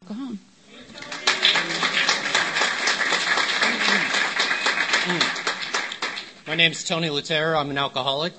alcohol. My name's Tony Laterra. I'm an alcoholic.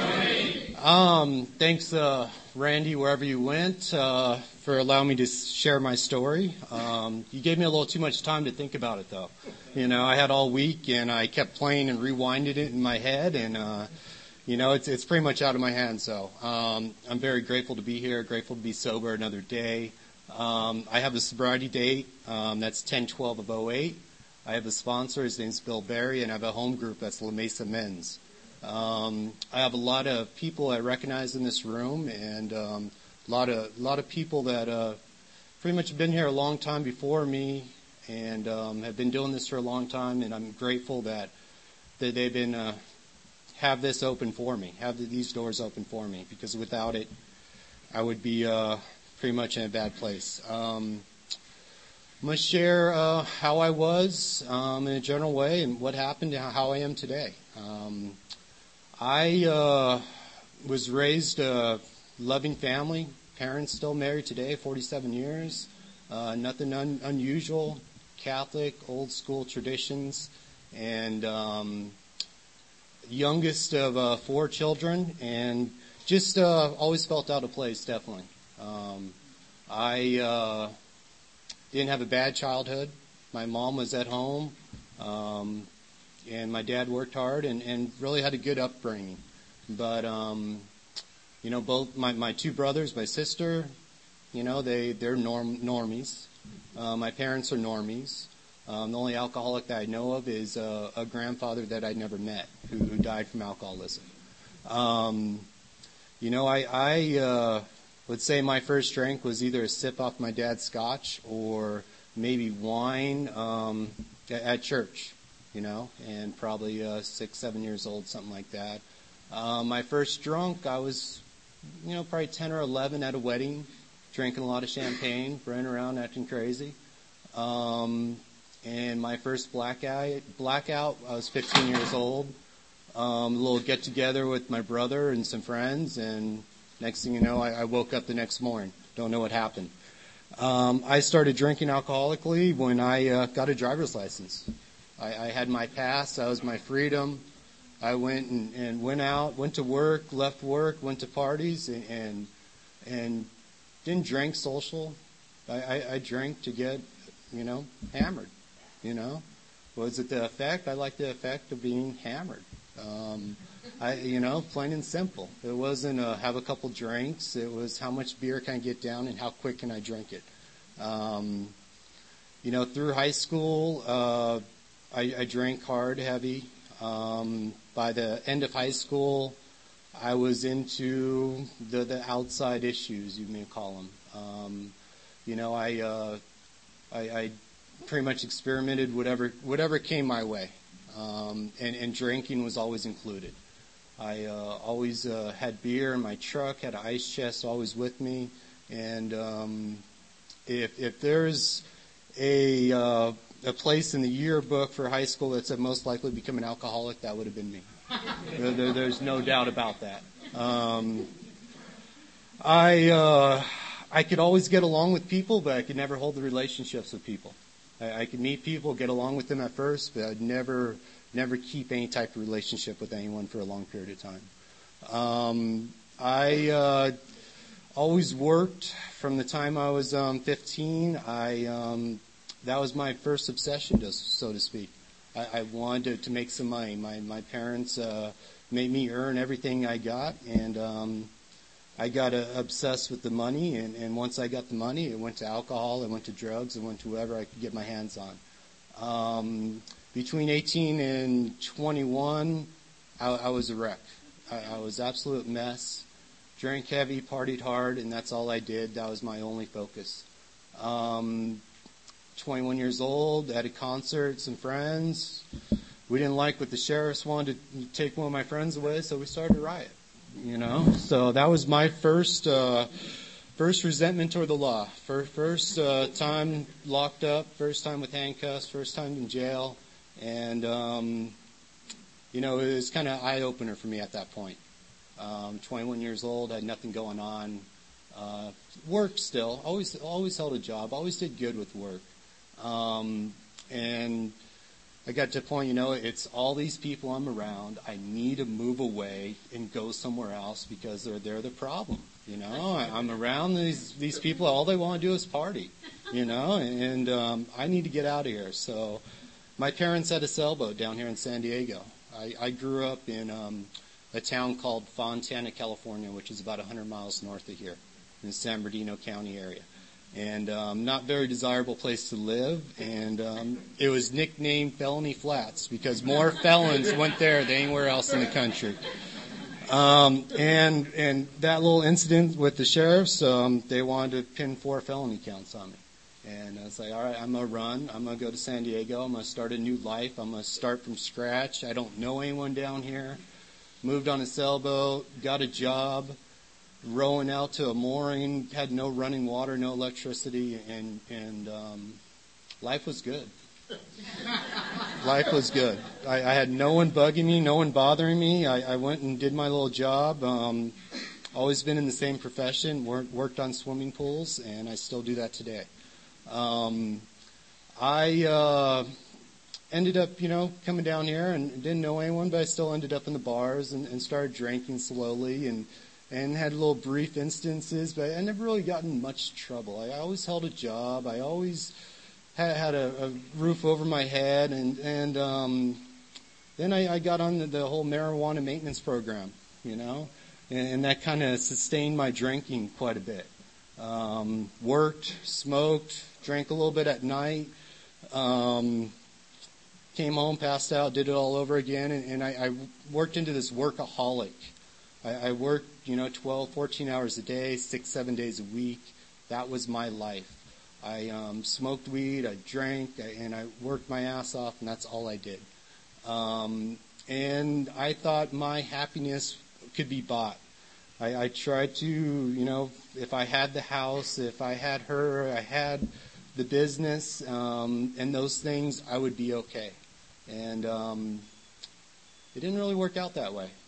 Thanks, Randy, wherever you went, for allowing me to share my story. You gave me a little too much time to think about it, though. I had all week, and I kept playing and rewinding it in my head, and it's pretty much out of my hands. So I'm very grateful to be here, grateful to be sober another day. I have a sobriety date. That's 10/12 of 08. I have a sponsor. His name's Bill Berry, and I have a home group. That's La Mesa Men's. I have a lot of people I recognize in this room, and a lot of people that pretty much have been here a long time before me, and have been doing this for a long time. And I'm grateful that they've been have this open for me, have these doors open for me, because without it, I would be pretty much in a bad place. I'm going to share how I was in a general way and what happened and how I am today. I was raised a loving family, parents still married today, 47 years, nothing unusual, Catholic, old school traditions, and youngest of 4 children, and just always felt out of place, definitely. I didn't have a bad childhood. My mom was at home, and my dad worked hard and really had a good upbringing. But, both my 2 brothers, my sister, they're normies. My parents are normies. The only alcoholic that I know of is a grandfather that I'd never met who died from alcoholism. I would say my first drink was either a sip off my dad's scotch or maybe wine at church, and probably 6, 7 years old, something like that. My first drunk, I was, probably 10 or 11 at a wedding, drinking a lot of champagne, running around acting crazy. And my first blackout, I was 15 years old. A little get-together with my brother and some friends, and next thing you know, I woke up the next morning. Don't know what happened. I started drinking alcoholically when I got a driver's license. I had my pass. That was my freedom. I went and went out, went to work, left work, went to parties, and didn't drink social. I drank to get, hammered. Was it the effect? I like the effect of being hammered. Plain and simple. It wasn't have a couple drinks. It was how much beer can I get down and how quick can I drink it. Through high school, I drank hard, heavy. By the end of high school, I was into the outside issues, you may call them. I pretty much experimented whatever came my way. And drinking was always included. I always had beer in my truck, had an ice chest always with me, and if there's a place in the yearbook for high school that said most likely become an alcoholic, that would have been me. There's no doubt about that. I could always get along with people, but I could never hold the relationships with people. I could meet people, get along with them at first, but I'd never keep any type of relationship with anyone for a long period of time. I always worked from the time I was 15. That was my first obsession, so to speak. I wanted to make some money. My parents made me earn everything I got, and I got obsessed with the money, and once I got the money, it went to alcohol, it went to drugs, it went to whatever I could get my hands on. Between 18 and 21, I was a wreck. I was absolute mess. Drank heavy, partied hard, and that's all I did. That was my only focus. 21 years old, at a concert, some friends. We didn't like what the sheriffs wanted to take one of my friends away, so we started a riot. So that was my first resentment toward the law. First time locked up, first time with handcuffs, first time in jail, and it was kind of eye opener for me at that point. 21 years old, had nothing going on. Work still, always held a job, always did good with work. And I got to a point, it's all these people I'm around. I need to move away and go somewhere else because they're the problem. I'm around these people. All they want to do is party. And I need to get out of here. So my parents had a sailboat down here in San Diego. I grew up in a town called Fontana, California, which is about 100 miles north of here in the San Bernardino County area. And not very desirable place to live. And it was nicknamed Felony Flats because more felons went there than anywhere else in the country. And that little incident with the sheriffs, they wanted to pin 4 felony counts on me. And I was like, all right, I'm going to run. I'm going to go to San Diego. I'm going to start a new life. I'm going to start from scratch. I don't know anyone down here. Moved on a sailboat, got a job, rowing out to a mooring, had no running water, no electricity, and life was good. Life was good. I had no one bugging me, no one bothering me. I went and did my little job. Always been in the same profession, worked on swimming pools, and I still do that today. I ended up, coming down here and didn't know anyone, but I still ended up in the bars and started drinking slowly and had little brief instances, but I never really got in much trouble. I always held a job. I always had a roof over my head, and then I got on the whole marijuana maintenance program, and that kind of sustained my drinking quite a bit. Worked, smoked, drank a little bit at night, came home, passed out, did it all over again, and I worked into this workaholic. I worked, 12, 14 hours a day, 6, 7 days a week. That was my life. I smoked weed, I drank, and I worked my ass off, and that's all I did. And I thought my happiness could be bought. I tried to, if I had the house, if I had her, I had the business, and those things, I would be okay. And it didn't really work out that way.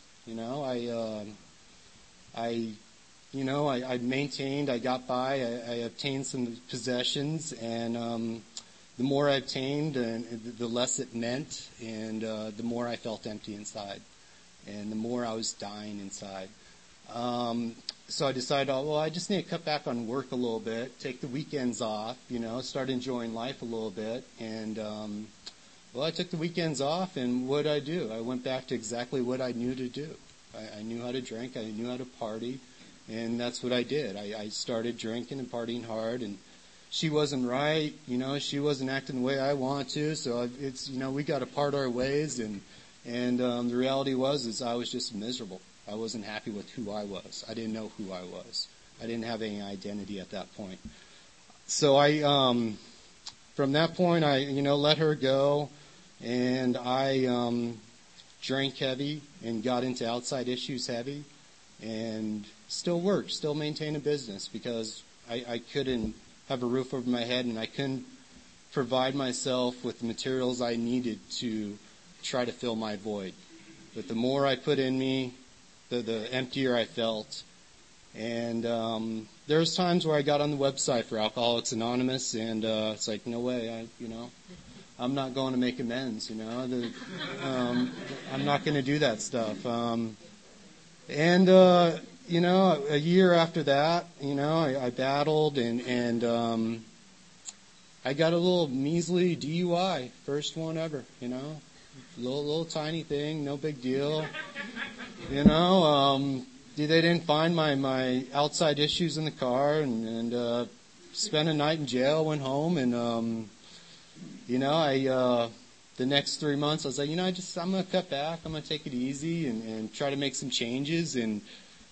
I maintained, I got by, I obtained some possessions, and the more I obtained, the less it meant, and the more I felt empty inside, and the more I was dying inside. So I decided, I just need to cut back on work a little bit, take the weekends off, start enjoying life a little bit, and I took the weekends off, and what did I do? I went back to exactly what I knew to do. I knew how to drink, I knew how to party, and that's what I did. I started drinking and partying hard, and she wasn't right, she wasn't acting the way I wanted to, so it's, we got to part our ways, and the reality was I was just miserable. I wasn't happy with who I was. I didn't know who I was. I didn't have any identity at that point. So from that point, I, let her go, and I drank heavy and got into outside issues heavy, and still worked, still maintained a business because I couldn't have a roof over my head, and I couldn't provide myself with the materials I needed to try to fill my void. But the more I put in me, the emptier I felt. And there's times where I got on the website for Alcoholics Anonymous, and it's like, no way, I'm not going to make amends, I'm not going to do that stuff. A year after that, I battled, and I got a little measly DUI, first one ever, little tiny thing, no big deal. They didn't find my outside issues in the car, and spent a night in jail, went home, and the next 3 months I was like, I'm going to cut back, I'm going to take it easy and try to make some changes, and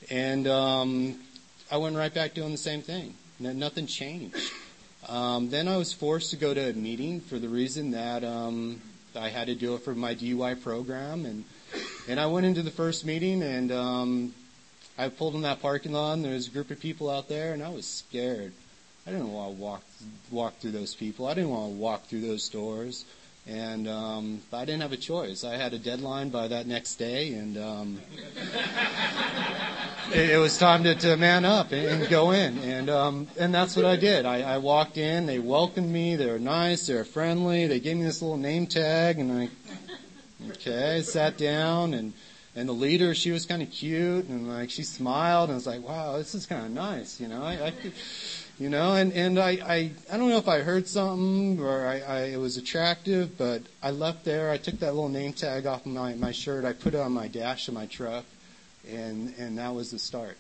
I went right back doing the same thing. Nothing changed. Then I was forced to go to a meeting for the reason that I had to do it for my DUI program, and I went into the first meeting, and I pulled in that parking lot, and there was a group of people out there, and I was scared. I didn't want to walk through those people. I didn't want to walk through those doors, and but I didn't have a choice. I had a deadline by that next day, and it was time to man up and go in. And that's what I did. I walked in, they welcomed me, they were nice, they were friendly, they gave me this little name tag, and I sat down, and the leader, she was kind of cute, and she smiled, and I was like, wow, this is kind of nice, I could, and I don't know if I heard something or it was attractive, but I left there, I took that little name tag off of my shirt, I put it on my dash of my truck, and that was the start,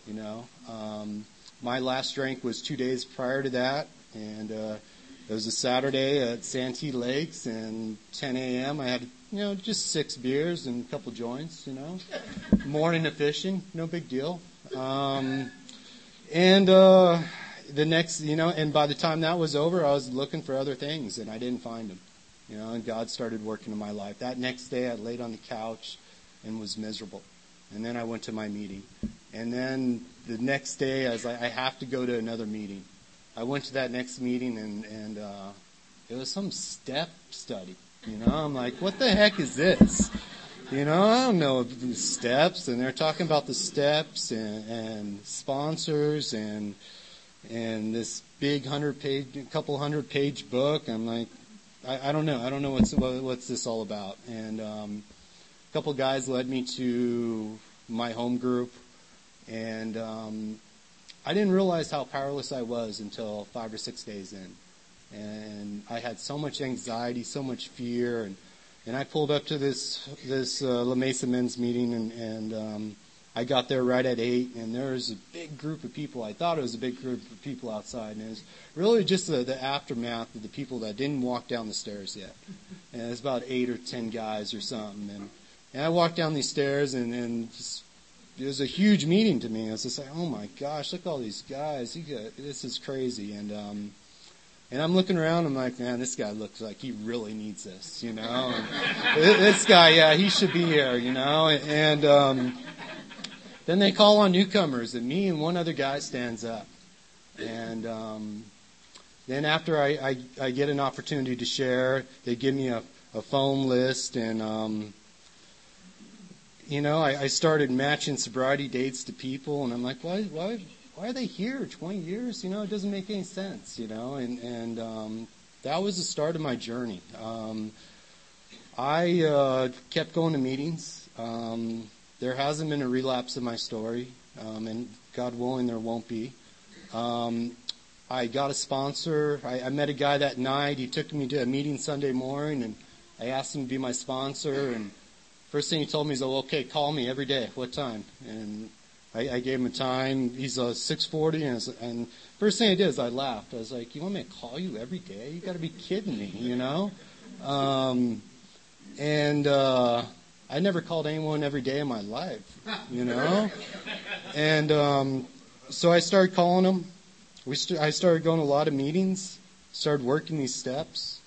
My last drink was 2 days prior to that, and it was a Saturday at Santee Lakes, and 10 a.m. I had, just 6 beers and a couple joints, Morning of fishing, no big deal. The next, and by the time that was over, I was looking for other things, and I didn't find them, and God started working in my life. That next day, I laid on the couch and was miserable. And then I went to my meeting. And then the next day, I was like, I have to go to another meeting. I went to that next meeting, and it was some step study. I'm like, what the heck is this? I don't know the steps. And they're talking about the steps and sponsors and this big couple hundred page book. I'm like, I don't know. I don't know what's this all about. And a couple guys led me to my home group, and I didn't realize how powerless I was until 5 or 6 days in. And I had so much anxiety, so much fear, and I pulled up to this La Mesa men's meeting, and I got there right at 8, and there was a big group of people. I thought it was a big group of people outside, and it was really just the aftermath of the people that didn't walk down the stairs yet. And it was about 8 or 10 guys or something, and I walked down these stairs, and just, it was a huge meeting to me. I was just like, oh my gosh, look at all these guys. This is crazy. And I'm looking around, I'm like, man, this guy looks like he really needs this, And this guy, yeah, he should be here, And then they call on newcomers, and me and one other guy stands up. And then after I get an opportunity to share, they give me a phone list, and I started matching sobriety dates to people, and I'm like, why are they here 20 years? It doesn't make any sense, and that was the start of my journey. I kept going to meetings. There hasn't been a relapse in my story, and God willing, there won't be. I got a sponsor. I met a guy that night. He took me to a meeting Sunday morning, and I asked him to be my sponsor, and first thing he told me is, oh, okay, call me every day. What time? And I gave him a time. He's 6:40, and first thing I did is I laughed. I was like, you want me to call you every day? You got to be kidding me, I never called anyone every day in my life, And so I started calling him. I started going to a lot of meetings, started working these steps,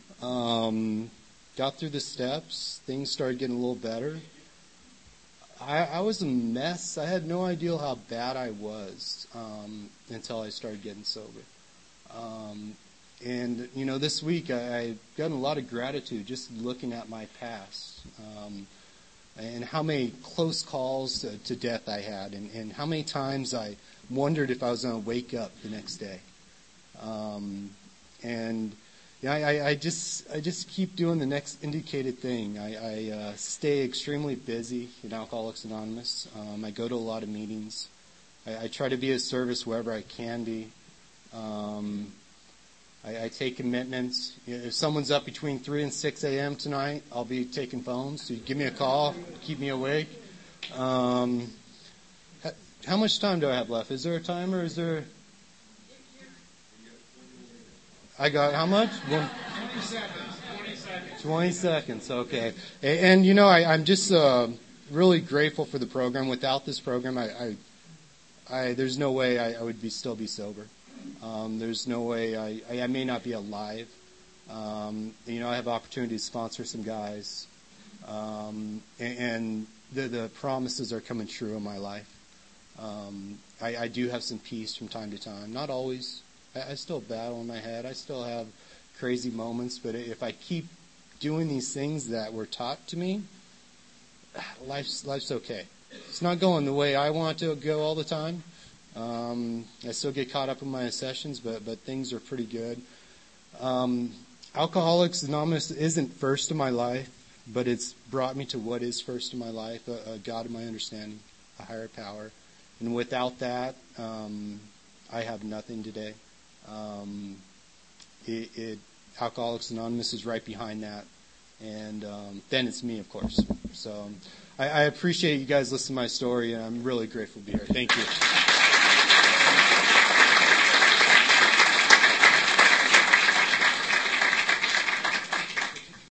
got through the steps, things started getting a little better. I was a mess. I had no idea how bad I was until I started getting sober. This week I've gotten a lot of gratitude just looking at my past and how many close calls to death I had, and how many times I wondered if I was going to wake up the next day. I just keep doing the next indicated thing. I stay extremely busy in Alcoholics Anonymous. I go to a lot of meetings. I try to be of service wherever I can be. I take commitments. If someone's up between 3 and 6 a.m. tonight, I'll be taking phones. So you give me a call, keep me awake. How much time do I have left? Is there a timer? Is there? I got how much? 20 seconds. 20 seconds. Okay. And I'm just really grateful for the program. Without this program, I there's no way I would still be sober. There's no way I may not be alive. I have opportunity to sponsor some guys, and the promises are coming true in my life. I do have some peace from time to time. Not always. I still battle in my head. I still have crazy moments. But if I keep doing these things that were taught to me, life's okay. It's not going the way I want to go all the time. I still get caught up in my sessions, but things are pretty good. Alcoholics Anonymous isn't first in my life, but it's brought me to what is first in my life, a God of my understanding, a higher power. And without that, I have nothing today. Alcoholics Anonymous is right behind that. And then it's me, of course. So I appreciate you guys listening to my story, and I'm really grateful to be here. Thank you.